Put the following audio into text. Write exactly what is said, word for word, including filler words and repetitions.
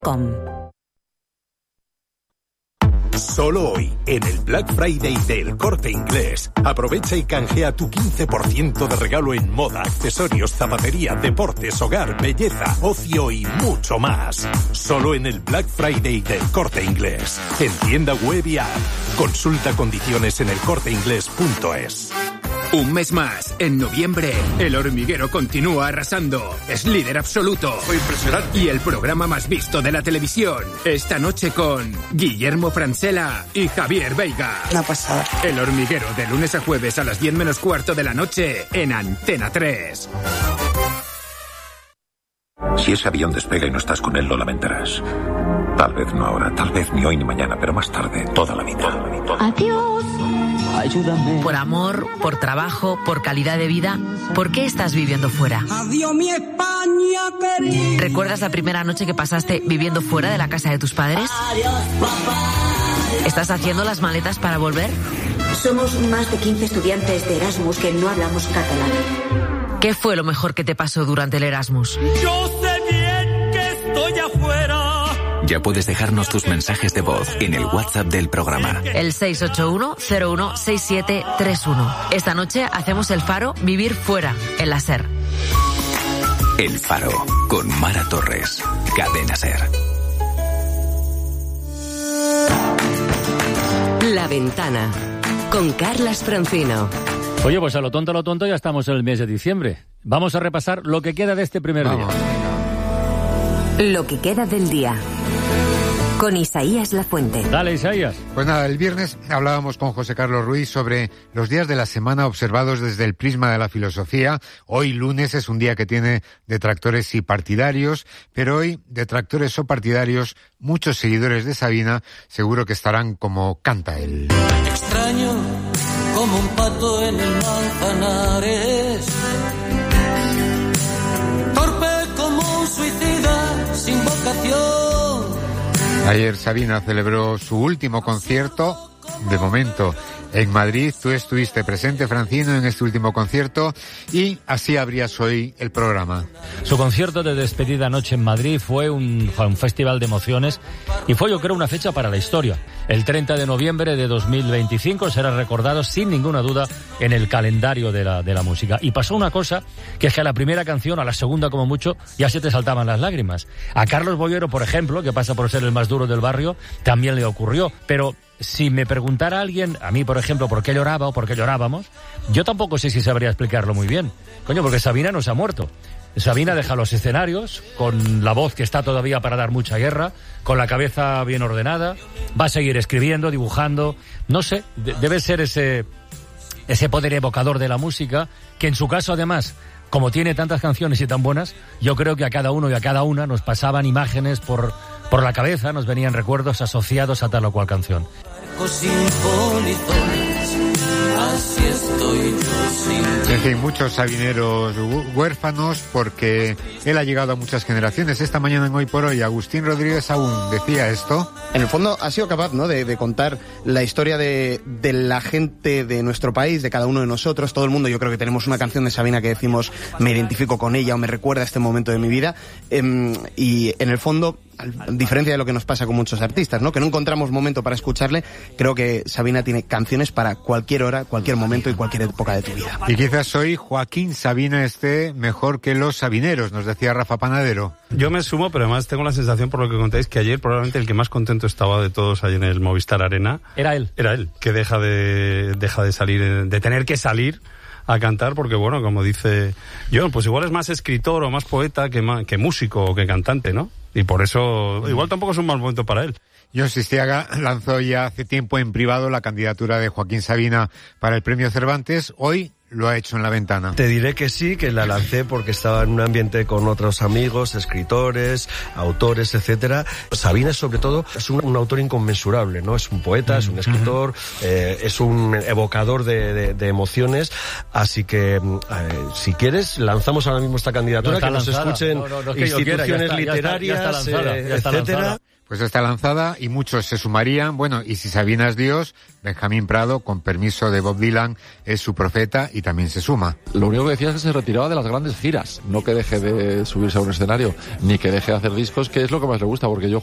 Com. Solo hoy, en el Black Friday del Corte Inglés, aprovecha y canjea tu quince por ciento de regalo en moda, accesorios, zapatería, deportes, hogar, belleza, ocio y mucho más. Solo en el Black Friday del Corte Inglés. En tienda web y app. Consulta condiciones en el corte inglés punto es. Un mes más, en noviembre, El Hormiguero continúa arrasando. Es líder absoluto. Fue impresionante. Y el programa más visto de la televisión. Esta noche con Guillermo Francella y Javier Veiga. Una pasada. El Hormiguero, de lunes a jueves a las diez menos cuarto de la noche, en Antena tres. Si ese avión despega y no estás con él, lo lamentarás. Tal vez no ahora, tal vez ni hoy ni mañana, pero más tarde, toda la vida. Adiós. Ayúdame. Por amor, por trabajo, por calidad de vida, ¿por qué estás viviendo fuera? Adiós, mi España querida. ¿Recuerdas la primera noche que pasaste viviendo fuera de la casa de tus padres? Adiós, papá. ¿Estás haciendo las maletas para volver? Somos más de quince estudiantes de Erasmus que no hablamos catalán. ¿Qué fue lo mejor que te pasó durante el Erasmus? Yo sé bien que estoy afuera. Ya puedes dejarnos tus mensajes de voz en el WhatsApp del programa. El seis ocho uno cero uno seis siete tres uno. Esta noche hacemos el Faro Vivir Fuera, en la SER. El Faro, con Mara Torres. Cadena SER. La Ventana, con Carlas Francino. Oye, pues a lo tonto, a lo tonto, ya estamos en el mes de diciembre. Vamos a repasar lo que queda de este primer Vamos. día. Lo que queda del día. Con Isaías Lafuente. Dale, Isaías. Pues nada, el viernes hablábamos con José Carlos Ruiz sobre los días de la semana observados desde el prisma de la filosofía. Hoy, lunes, es un día que tiene detractores y partidarios, pero hoy, detractores o partidarios, muchos seguidores de Sabina seguro que estarán como canta él. Extraño como un pato en el Manzanares. Torpe como un suicida sin vocación. Ayer Sabina celebró su último concierto, de momento, en Madrid. Tú estuviste presente, Francino, en este último concierto, y así abrías hoy el programa. Su concierto de despedida anoche en Madrid fue un, un festival de emociones y fue, yo creo, una fecha para la historia. El treinta de noviembre de dos mil veinticinco será recordado sin ninguna duda en el calendario de la, de la música. Y pasó una cosa, que es que a la primera canción, a la segunda como mucho, ya se te saltaban las lágrimas. A Carlos Bollero, por ejemplo, que pasa por ser el más duro del barrio, también le ocurrió, pero si me preguntara alguien, a mí por ejemplo, por qué lloraba o por qué llorábamos, yo tampoco sé si sabría explicarlo muy bien. Coño, porque Sabina no se ha muerto. Sabina deja los escenarios con la voz que está todavía para dar mucha guerra, con la cabeza bien ordenada, va a seguir escribiendo, dibujando, no sé, de- debe ser ese, ese poder evocador de la música, que en su caso además, como tiene tantas canciones y tan buenas, yo creo que a cada uno y a cada una nos pasaban imágenes por, por la cabeza, nos venían recuerdos asociados a tal o cual canción. Sin polizones, así estoy yo sin. En fin, muchos sabineros hú- huérfanos, porque él ha llegado a muchas generaciones. Esta mañana en Hoy por Hoy, Agustín Rodríguez aún decía esto. En el fondo ha sido capaz, ¿no?, de, de contar la historia de, de la gente de nuestro país, de cada uno de nosotros. Todo el mundo, yo creo que tenemos una canción de Sabina que decimos me identifico con ella o me recuerda a este momento de mi vida. Eh, y en el fondo, a diferencia de lo que nos pasa con muchos artistas, ¿no?, que no encontramos momento para escucharle, creo que Sabina tiene canciones para cualquier hora, cualquier momento y cualquier época de tu vida. Y quizás hoy Joaquín Sabina esté mejor que los sabineros, nos decía Rafa Panadero. Yo me sumo, pero además tengo la sensación, por lo que contáis, que ayer probablemente el que más contento estaba de todos ayer en el Movistar Arena. Era él. Era él, que deja de, deja de salir, de tener que salir a cantar, porque bueno, como dice John, pues igual es más escritor o más poeta que, ma- que músico o que cantante, ¿no? Y por eso, igual tampoco es un mal momento para él. John Sistiaga lanzó ya hace tiempo en privado la candidatura de Joaquín Sabina para el Premio Cervantes. Hoy lo ha hecho en La Ventana. Te diré que sí, que la lancé porque estaba en un ambiente con otros amigos, escritores, autores, etcétera. Sabina, sobre todo, es un, un autor inconmensurable, ¿no? Es un poeta, es un escritor, eh, es un evocador de, de, de emociones. Así que, eh, si quieres, lanzamos ahora mismo esta candidatura, No está que nos lanzada. escuchen No, no, no es que yo instituciones quiera, ya está, ya está, literarias, ya está lanzada, eh, ya está etcétera. lanzada. Pues está lanzada y muchos se sumarían. Bueno, y si Sabina es Dios, Benjamín Prado, con permiso de Bob Dylan, es su profeta y también se suma. Lo único que decía es que se retiraba de las grandes giras, no que deje de subirse a un escenario, ni que deje de hacer discos, que es lo que más le gusta, porque yo